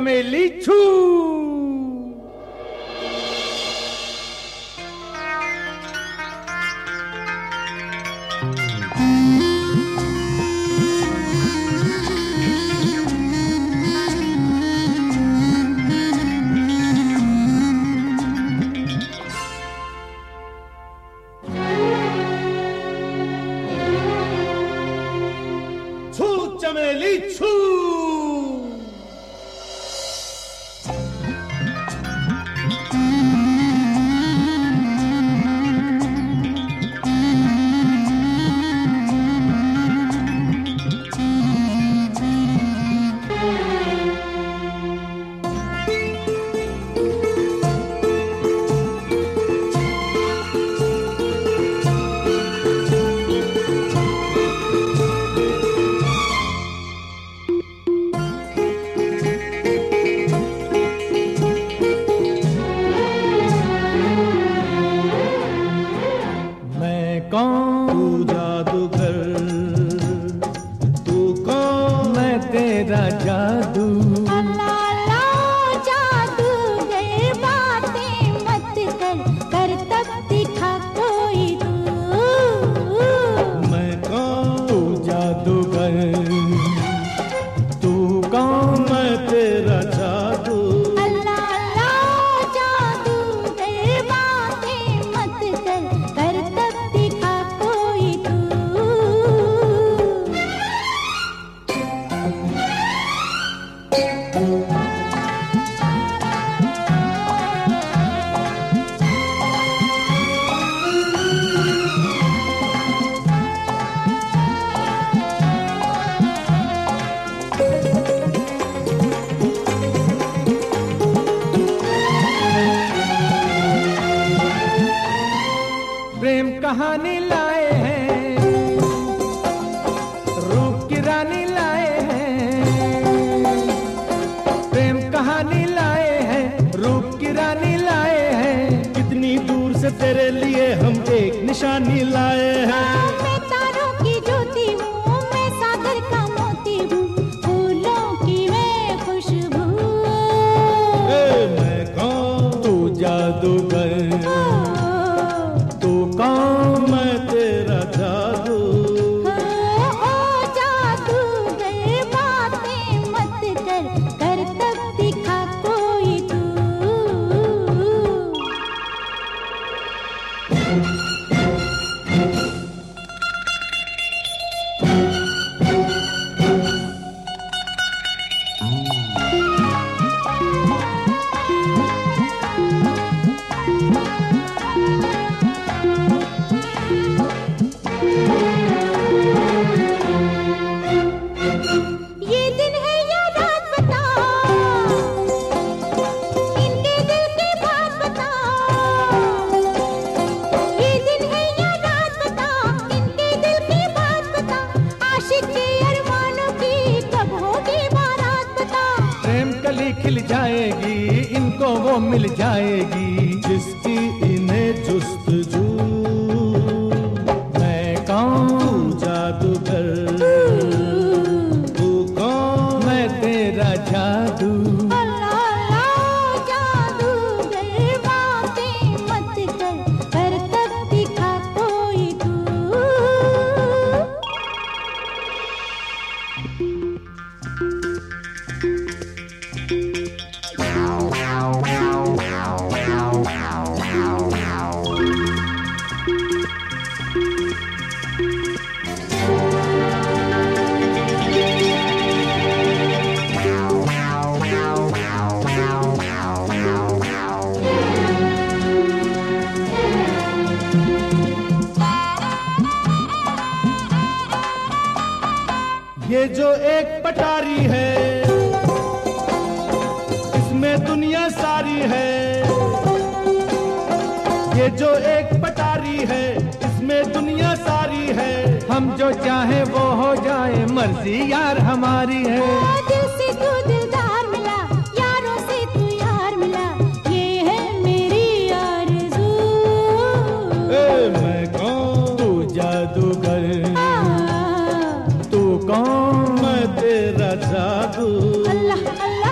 चमेली छू। छू चमेली छू। तू जादूगर, तू कौन? मैं तेरा जादू। अल्लाह जादूगर, बातें मत कर, कर तब दिखा कोई तू। मैं कौन? तू जादूगर, तू कौन? मैं तेरा जादू। अल्लाह जादूगर, बातें मत कर, कर तब दिखा कोई तू। प्रेम कहानी लाए हैं, रूप की रानी लाए हैं। प्रेम कहानी लाए हैं, रूप की रानी लाए हैं। कितनी दूर से तेरे लिए हम एक निशानी लाए हैं। मैं तारों की ज्योति हूँ, मैं सागर का मोती हूँ, फूलों की मैं खुशबू। मैं कौन? तू जादूगर, तू कौन? मैं तेरा जादू। ओ जादूगर, बातें मत कर, कर तब दिखा कोई तू। ये दिन है या रात बता, इनके दिल की बात बता। ये दिन है या रात बता, इनके दिल की बात बता। आशिक के अरमानों की कब होगी बारात बता। प्रेम कली खिल जाएगी, इनको वो मिल जाएगी जिसकी इन्हें जुस्तजू। मैं कौन? तू जादूगर, तू कौन? मैं तेरा जादू। अल्लाह जादूगर, बातें मत कर, कर तब दिखा कोई तू। ये जो एक पटारी है, इसमें दुनिया सारी है। ये जो एक पटारी है, इसमें दुनिया सारी है। हम जो चाहे वो हो जाए, मर्जी यार हमारी है। दिल से तू दिलदार मिला, यारों से तू यार मिला, ये है मेरी आरज़ू। मैं कौन? तू जादूगर, आ, तू कौन? मैं तेरा जादू। अल्लाह अल्लाह